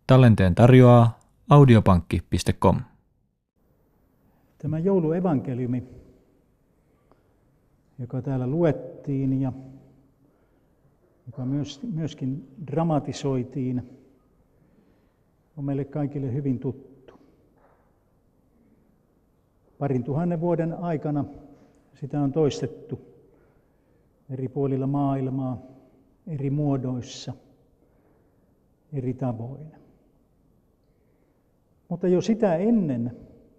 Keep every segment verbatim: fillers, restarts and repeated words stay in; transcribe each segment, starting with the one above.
Tallenteen tarjoaa audiopankki piste com. Tämä jouluevankeliumi, joka täällä luettiin ja joka myös, myöskin dramatisoitiin, on meille kaikille hyvin tuttu. Parin tuhannen vuoden aikana sitä on toistettu eri puolilla maailmaa, eri muodoissa, eri tavoin. Mutta jo sitä ennen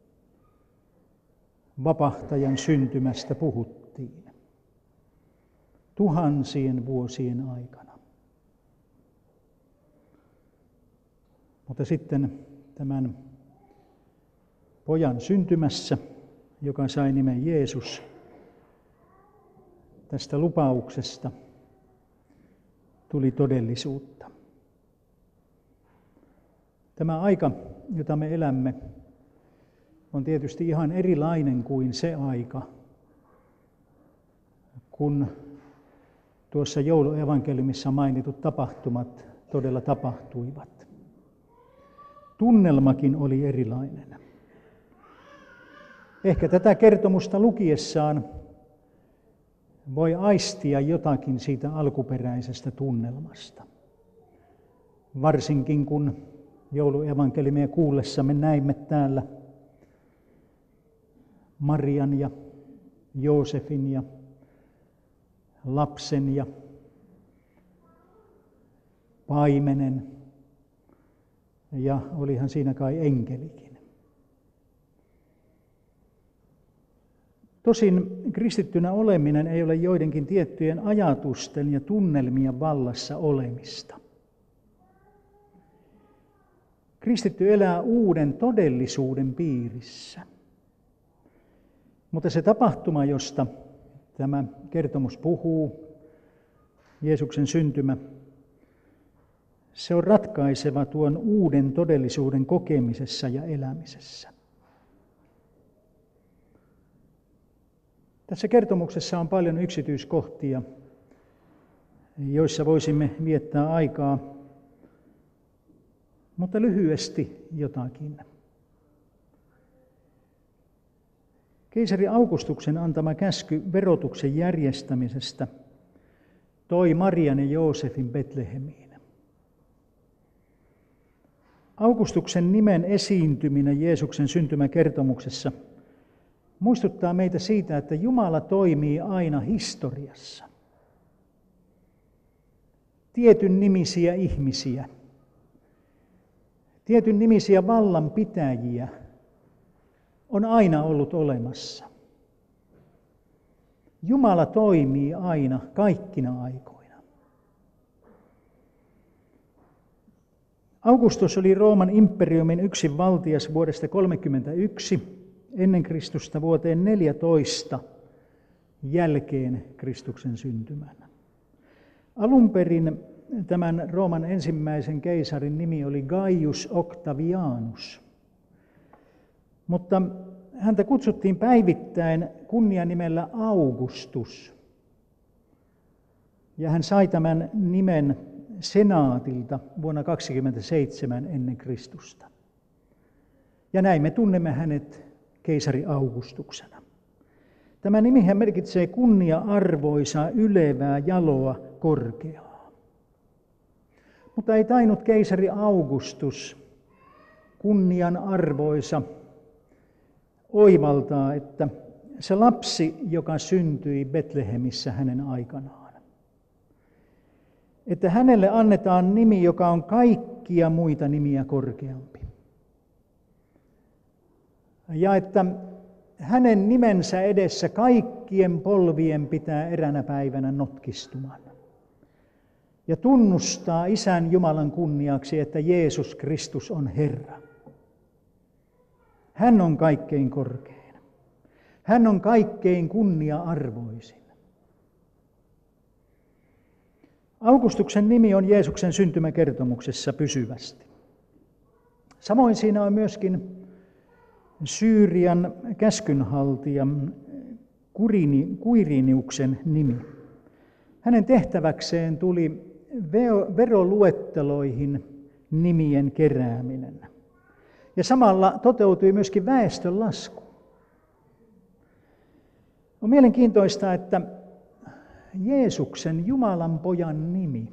vapahtajan syntymästä puhuttiin tuhansien vuosien aikana. Mutta sitten tämän pojan syntymässä, joka sai nimen Jeesus, tästä lupauksesta tuli todellisuutta. Tämä aika, jota me elämme, on tietysti ihan erilainen kuin se aika, kun tuossa jouluevankeliumissa mainitut tapahtumat todella tapahtuivat. Tunnelmakin oli erilainen. Ehkä tätä kertomusta lukiessaan voi aistia jotakin siitä alkuperäisestä tunnelmasta. Varsinkin kun jouluevankeliumia kuullessamme näimme täällä Marian ja Joosefin ja lapsen ja paimenen ja olihan siinä kai enkelikin. Tosin kristittynä oleminen ei ole joidenkin tiettyjen ajatusten ja tunnelmien vallassa olemista. Kristitty elää uuden todellisuuden piirissä. Mutta se tapahtuma, josta tämä kertomus puhuu, Jeesuksen syntymä, se on ratkaiseva tuon uuden todellisuuden kokemisessa ja elämisessä. Tässä kertomuksessa on paljon yksityiskohtia, joissa voisimme viettää aikaa, mutta lyhyesti jotakin. Keisari Augustuksen antama käsky verotuksen järjestämisestä toi Marian ja Joosefin Betlehemiin. Augustuksen nimen esiintyminen Jeesuksen syntymäkertomuksessa muistuttaa meitä siitä, että Jumala toimii aina historiassa. Tietyn nimisiä ihmisiä, tietyn nimisiä vallanpitäjiä on aina ollut olemassa. Jumala toimii aina, kaikkina aikoina. Augustus oli Rooman imperiumin yksinvaltias vuodesta kolmekymmentäyksi ennen Kristusta vuoteen neljätoista jälkeen Kristuksen syntymän. Alun perin tämän Rooman ensimmäisen keisarin nimi oli Gaius Octavianus. Mutta häntä kutsuttiin päivittäin kunnianimellä Augustus. Ja hän sai tämän nimen senaatilta vuonna kaksikymmentäseitsemän ennen Kristusta. Ja näin me tunnemme hänet keisari Augustuksena. Tämä nimihän merkitsee kunnia-arvoisaa, ylevää, jaloa, korkeaa. Mutta ei tainnut keisari Augustus, kunnian-arvoisa, oivaltaa, että se lapsi, joka syntyi Betlehemissä hänen aikanaan, että hänelle annetaan nimi, joka on kaikkia muita nimiä korkeampi. Ja että hänen nimensä edessä kaikkien polvien pitää eränä päivänä notkistuman. Ja tunnustaa Isän Jumalan kunniaksi, että Jeesus Kristus on Herra. Hän on kaikkein korkein. Hän on kaikkein kunnia-arvoisin. Augustuksen nimi on Jeesuksen syntymäkertomuksessa pysyvästi. Samoin siinä on myöskin Syyrian käskynhaltijan Kuiriniuksen nimi. Hänen tehtäväkseen tuli veroluetteloihin nimien kerääminen. Ja samalla toteutui myöskin väestönlasku. On mielenkiintoista, että Jeesuksen, Jumalan pojan nimi,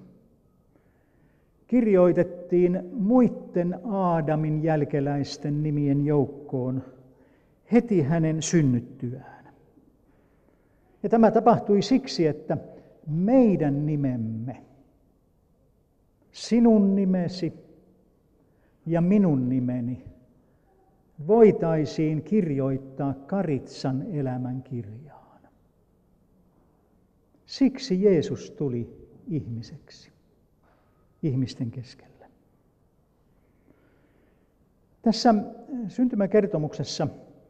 kirjoitettiin muiden Aadamin jälkeläisten nimien joukkoon heti hänen synnyttyään. Ja tämä tapahtui siksi, että meidän nimemme, sinun nimesi ja minun nimeni, voitaisiin kirjoittaa Karitsan elämän kirjaan. Siksi Jeesus tuli ihmiseksi, ihmisten keskelle. Tässä syntymäkertomuksessa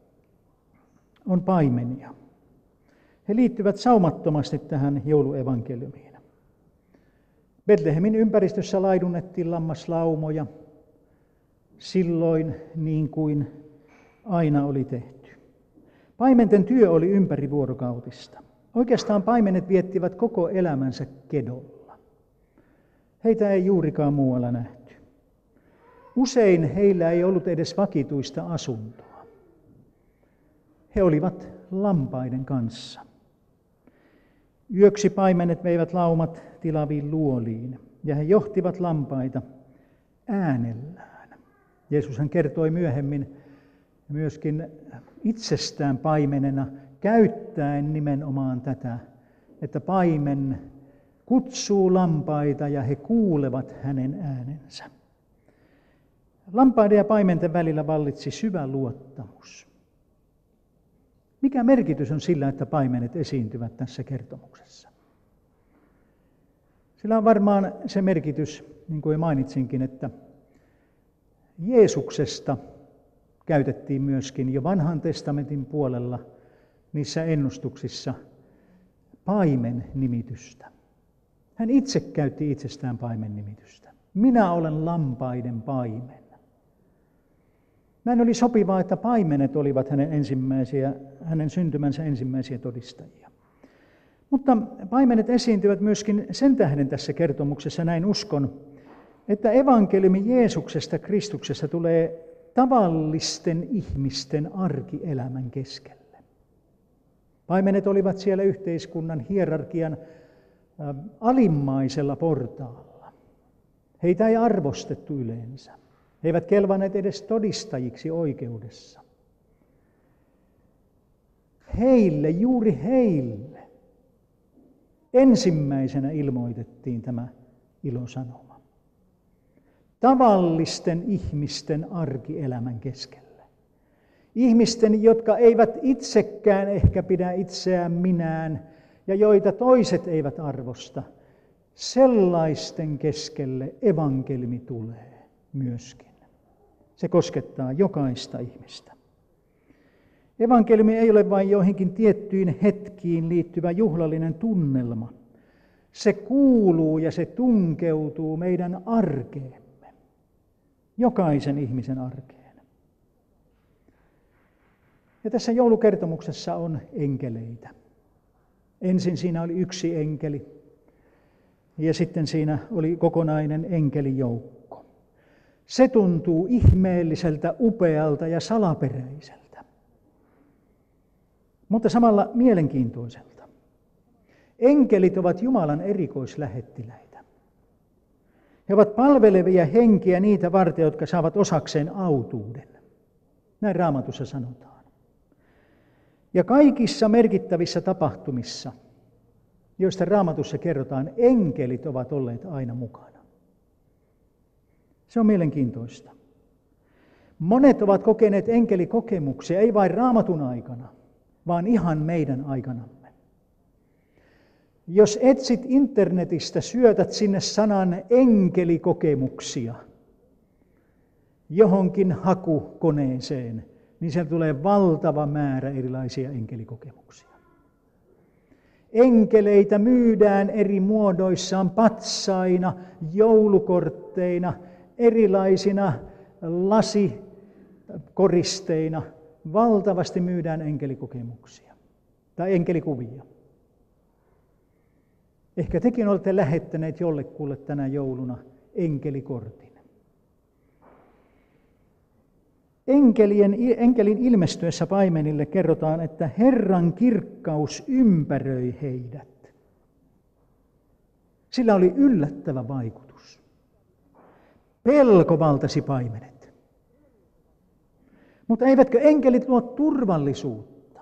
on paimenia. He liittyvät saumattomasti tähän jouluevankeliumiin. Betlehemin ympäristössä laidunnettiin lammaslaumoja, silloin niin kuin aina oli tehty. Paimenten työ oli ympärivuorokautista. Oikeastaan paimenet viettivät koko elämänsä kedolla. Heitä ei juurikaan muualla nähty. Usein heillä ei ollut edes vakituista asuntoa. He olivat lampaiden kanssa. Yöksi paimenet veivät laumat tilaviin luoliin, ja he johtivat lampaita äänellään. Jeesushan kertoi myöhemmin myöskin itsestään paimenena, käyttäen nimenomaan tätä, että paimen kutsuu lampaita ja he kuulevat hänen äänensä. Lampaiden ja paimenten välillä vallitsi syvä luottamus. Mikä merkitys on sillä, että paimenet esiintyvät tässä kertomuksessa? Sillä on varmaan se merkitys, niin kuin mainitsinkin, että Jeesuksesta käytettiin myöskin jo vanhan testamentin puolella niissä ennustuksissa paimen-nimitystä. Hän itse käytti itsestään paimen-nimitystä. Minä olen lampaiden paimen. Näin oli sopivaa, että paimenet olivat hänen, ensimmäisiä, hänen syntymänsä ensimmäisiä todistajia. Mutta paimenet esiintyvät myöskin sen tähden tässä kertomuksessa, näin uskon, että evankeliumi Jeesuksesta Kristuksesta tulee tavallisten ihmisten arkielämän keskelle. Paimenet olivat siellä yhteiskunnan hierarkian alimmaisella portaalla. Heitä ei arvostettu yleensä. He eivät kelvanneet edes todistajiksi oikeudessa. Heille, juuri heille, ensimmäisenä ilmoitettiin tämä ilosanoma. Tavallisten ihmisten arkielämän keskellä. Ihmisten, jotka eivät itsekään ehkä pidä itseään minään ja joita toiset eivät arvosta. Sellaisten keskelle evankeliumi tulee myöskin. Se koskettaa jokaista ihmistä. Evankeliumi ei ole vain joihinkin tiettyihin hetkiin liittyvä juhlallinen tunnelma. Se kuuluu ja se tunkeutuu meidän arkeemme, jokaisen ihmisen arkeen. Ja tässä joulukertomuksessa on enkeleitä. Ensin siinä oli yksi enkeli ja sitten siinä oli kokonainen enkelijoukko. Se tuntuu ihmeelliseltä, upealta ja salaperäiseltä, mutta samalla mielenkiintoiselta. Enkelit ovat Jumalan erikoislähettiläitä. He ovat palvelevia henkiä niitä varten, jotka saavat osakseen autuuden. Näin Raamatussa sanotaan. Ja kaikissa merkittävissä tapahtumissa, joista Raamatussa kerrotaan, enkelit ovat olleet aina mukana. Se on mielenkiintoista. Monet ovat kokeneet enkelikokemuksia, ei vain Raamatun aikana, vaan ihan meidän aikanamme. Jos etsit internetistä, syötät sinne sanan enkelikokemuksia johonkin hakukoneeseen, niin sieltä tulee valtava määrä erilaisia enkelikokemuksia. Enkeleitä myydään eri muodoissaan, patsaina, joulukortteina, erilaisina lasikoristeina. Valtavasti myydään enkelikokemuksia tai enkelikuvia. Ehkä tekin olette lähettäneet jollekulle tänä jouluna enkelikortin. Enkelien, enkelin ilmestyessä paimenille kerrotaan, että Herran kirkkaus ympäröi heidät. Sillä oli yllättävä vaikutus. Pelko valtasi paimenet. Mutta eivätkö enkelit luo turvallisuutta?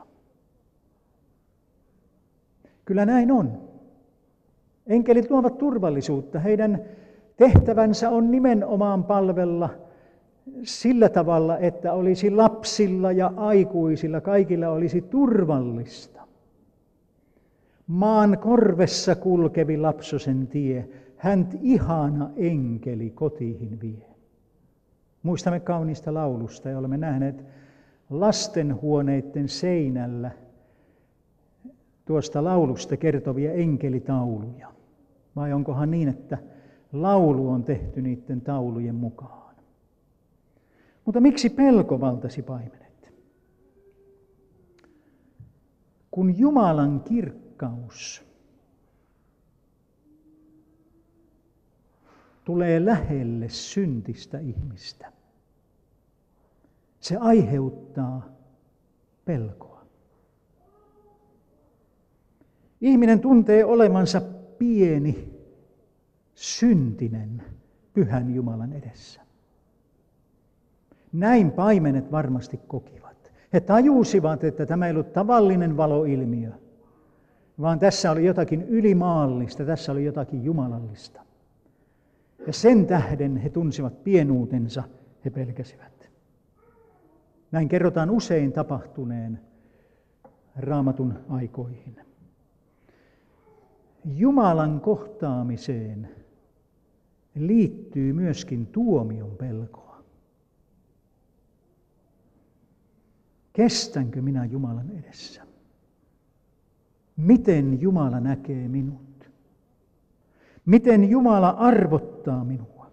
Kyllä näin on. Enkelit luovat turvallisuutta. Heidän tehtävänsä on nimenomaan palvella sillä tavalla, että olisi lapsilla ja aikuisilla, kaikilla olisi turvallista. Maan korvessa kulkevi lapsosen tie, hänt ihana enkeli kotiin vie. Muistamme kauniista laulusta ja olemme nähneet lastenhuoneiden seinällä tuosta laulusta kertovia enkelitauluja. Vai onkohan niin, että laulu on tehty niiden taulujen mukaan? Mutta miksi pelko valtasi paimenet? Kun Jumalan kirkkaus tulee lähelle syntistä ihmistä, se aiheuttaa pelkoa. Ihminen tuntee olevansa pieni, syntinen, pyhän Jumalan edessä. Näin paimenet varmasti kokivat. He tajusivat, että tämä ei ollut tavallinen valoilmiö, vaan tässä oli jotakin ylimaallista, tässä oli jotakin jumalallista. Ja sen tähden he tunsivat pienuutensa, he pelkäsivät. Näin kerrotaan usein tapahtuneen Raamatun aikoihin. Jumalan kohtaamiseen liittyy myöskin tuomion pelkoa. Kestänkö minä Jumalan edessä? Miten Jumala näkee minut? Miten Jumala arvottaa minua?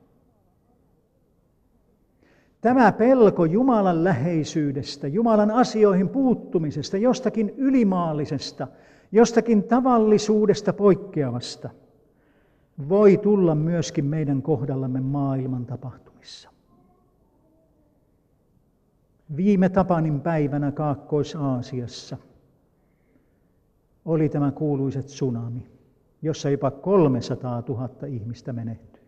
Tämä pelko Jumalan läheisyydestä, Jumalan asioihin puuttumisesta, jostakin ylimaallisesta, jostakin tavallisuudesta poikkeavasta, voi tulla myöskin meidän kohdallamme maailman tapahtumissa. Viime Tapanin päivänä Kaakkois-Aasiassa oli tämä kuuluisa tsunami, jossa jopa kolmesataatuhatta ihmistä menehtyi.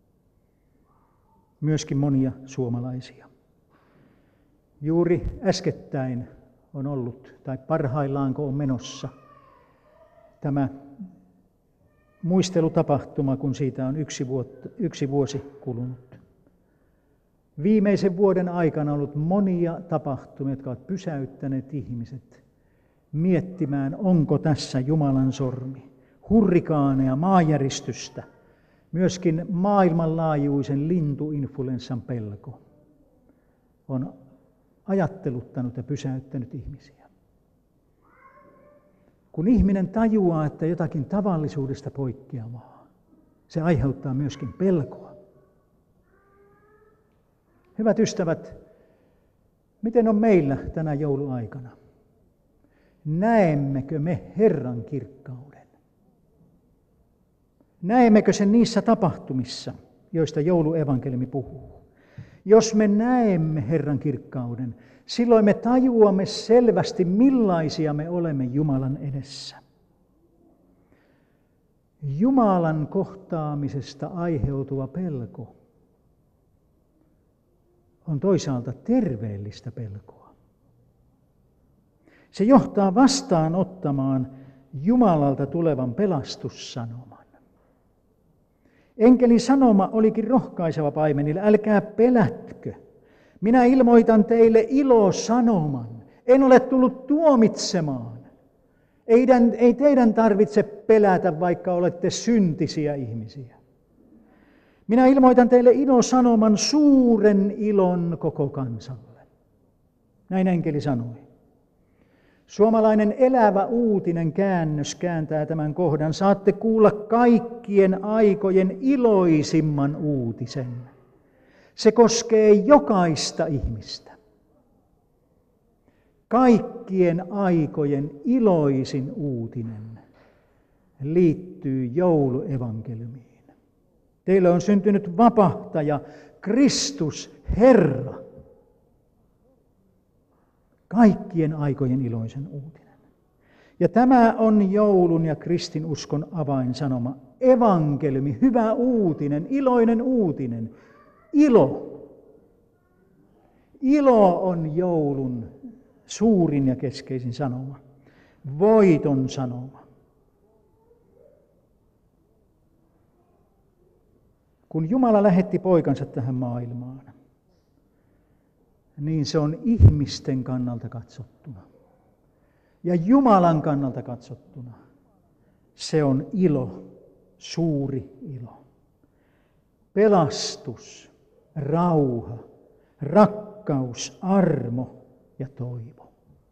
Myöskin monia suomalaisia. Juuri äskettäin on ollut, tai parhaillaanko on menossa, tämä muistelutapahtuma, kun siitä on yksi, vuotta, yksi vuosi kulunut. Viimeisen vuoden aikana on ollut monia tapahtumia, jotka ovat pysäyttäneet ihmiset miettimään, onko tässä Jumalan sormi. Hurrikaaneja, maanjäristystä, myöskin maailmanlaajuisen lintuinfluenssan pelko on ajatteluttanut ja pysäyttänyt ihmisiä. Kun ihminen tajuaa, että jotakin tavallisuudesta poikkeavaa, se aiheuttaa myöskin pelkoa. Hyvät ystävät, miten on meillä tänä jouluaikana? Näemmekö me Herran kirkkauden? Näemmekö sen niissä tapahtumissa, joista jouluevankeliumi puhuu? Jos me näemme Herran kirkkauden, silloin me tajuamme selvästi, millaisia me olemme Jumalan edessä. Jumalan kohtaamisesta aiheutuva pelko on toisaalta terveellistä pelkoa. Se johtaa vastaanottamaan Jumalalta tulevan pelastussanoman. Enkelin sanoma olikin rohkaiseva paimenille, älkää pelätkö. Minä ilmoitan teille ilosanoman. En ole tullut tuomitsemaan. Ei teidän tarvitse pelätä, vaikka olette syntisiä ihmisiä. Minä ilmoitan teille ilosanoman, suuren ilon koko kansalle. Näin enkeli sanoi. Suomalainen elävä uutinen käännös kääntää tämän kohdan. Saatte kuulla kaikkien aikojen iloisimman uutisen. Se koskee jokaista ihmistä. Kaikkien aikojen iloisin uutinen liittyy jouluevankeliumiin. Teille on syntynyt vapahtaja, Kristus, Herra. Kaikkien aikojen iloisen uutinen. Ja tämä on joulun ja kristinuskon avainsanoma. Evankeliumi, hyvä uutinen, iloinen uutinen. Ilo. Ilo on joulun suurin ja keskeisin sanoma. Voiton sanoma. Kun Jumala lähetti poikansa tähän maailmaan, niin se on ihmisten kannalta katsottuna. Ja Jumalan kannalta katsottuna se on ilo, suuri ilo. Pelastus, rauha, rakkaus, armo ja toivo.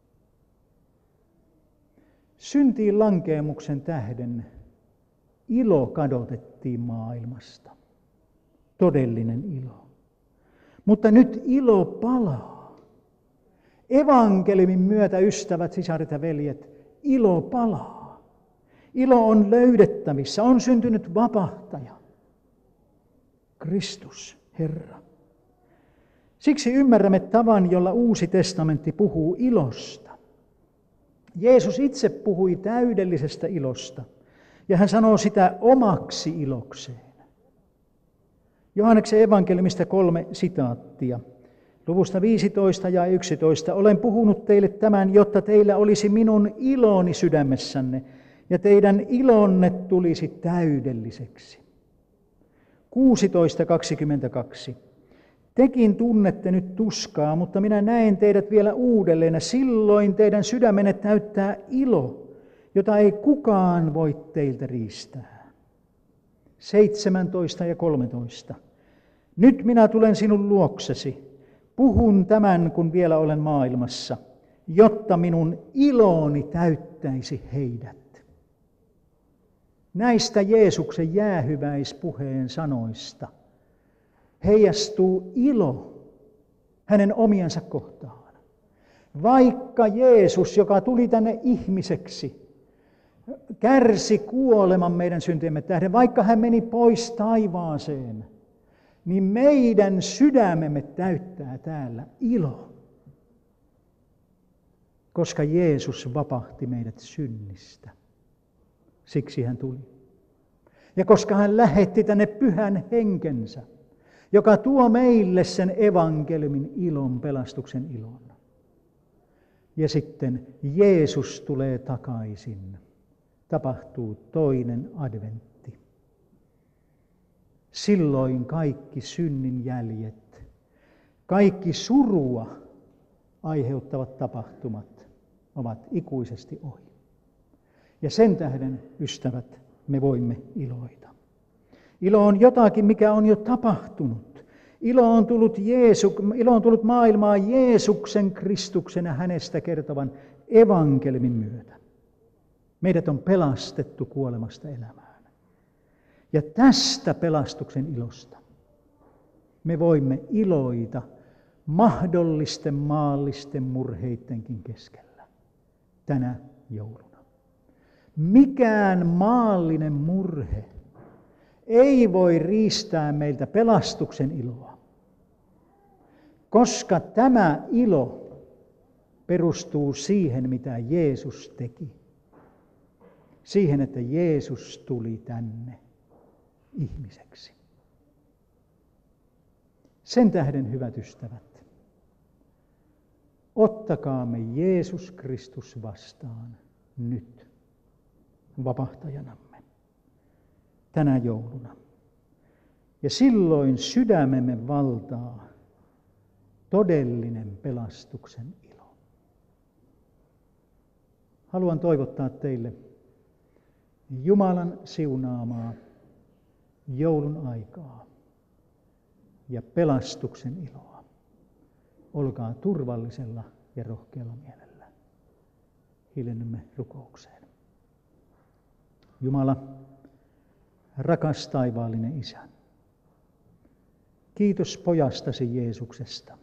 Syntiin lankeemuksen tähden ilo kadotettiin maailmasta. Todellinen ilo. Mutta nyt ilo palaa. Evankeliumin myötä, ystävät, sisaret ja veljet, ilo palaa. Ilo on löydettävissä, on syntynyt vapahtaja. Kristus, Herra. Siksi ymmärrämme tavan, jolla Uusi testamentti puhuu ilosta. Jeesus itse puhui täydellisestä ilosta, ja hän sanoo sitä omaksi ilokseen. Johanneksen evankeliumista kolme sitaattia. Luvusta viisitoista ja yksitoista. Olen puhunut teille tämän, jotta teillä olisi minun iloni sydämessänne, ja teidän ilonne tulisi täydelliseksi. kuusitoista kaksikymmentäkaksi. Tekin tunnette nyt tuskaa, mutta minä näen teidät vielä uudelleen, ja silloin teidän sydämenne täyttää ilo, jota ei kukaan voi teiltä riistää. seitsemäntoista ja kolmetoista. Nyt minä tulen sinun luoksesi, puhun tämän, kun vielä olen maailmassa, jotta minun iloni täyttäisi heidät. Näistä Jeesuksen jäähyväispuheen sanoista heijastuu ilo hänen omiansa kohtaan. Vaikka Jeesus, joka tuli tänne ihmiseksi, kärsi kuoleman meidän syntiemme tähden, vaikka hän meni pois taivaaseen, niin meidän sydämemme täyttää täällä ilo, koska Jeesus vapahti meidät synnistä. Siksi hän tuli. Ja koska hän lähetti tänne pyhän henkensä, joka tuo meille sen evankeliumin ilon, pelastuksen ilon. Ja sitten Jeesus tulee takaisin. Tapahtuu toinen adventti. Silloin kaikki synnin jäljet, kaikki surua aiheuttavat tapahtumat ovat ikuisesti ohi. Ja sen tähden, ystävät, me voimme iloita. Ilo on jotakin, mikä on jo tapahtunut. Ilo on tullut, Jeesu, ilo on tullut maailmaan Jeesuksen Kristuksen ja hänestä kertovan evankeliumin myötä. Meidät on pelastettu kuolemasta elämään. Ja tästä pelastuksen ilosta me voimme iloita mahdollisten maallisten murheittenkin keskellä tänä jouluna. Mikään maallinen murhe ei voi riistää meiltä pelastuksen iloa, koska tämä ilo perustuu siihen, mitä Jeesus teki. Siihen, että Jeesus tuli tänne ihmiseksi. Sen tähden, hyvät ystävät, ottakaamme Jeesus Kristus vastaan nyt vapahtajanamme tänä jouluna. Ja silloin sydämemme valtaa todellinen pelastuksen ilo. Haluan toivottaa teille Jumalan siunaamaa joulun aikaa ja pelastuksen iloa. Olkaa turvallisella ja rohkealla mielellä. Hiljennymme rukoukseen. Jumala, rakas taivaallinen Isä, kiitos pojastasi Jeesuksesta,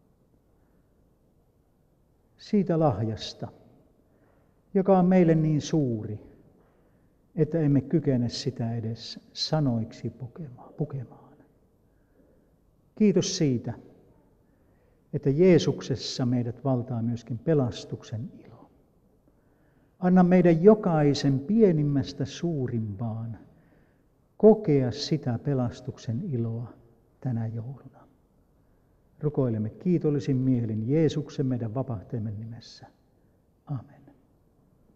siitä lahjasta, joka on meille niin suuri, että emme kykene sitä edes sanoiksi pukemaan. Kiitos siitä, että Jeesuksessa meidät valtaa myöskin pelastuksen ilo. Anna meidän jokaisen pienimmästä suurimpaan kokea sitä pelastuksen iloa tänä jouluna. Rukoilemme kiitollisin mielin Jeesuksen meidän vapahtajamme nimessä. Amen.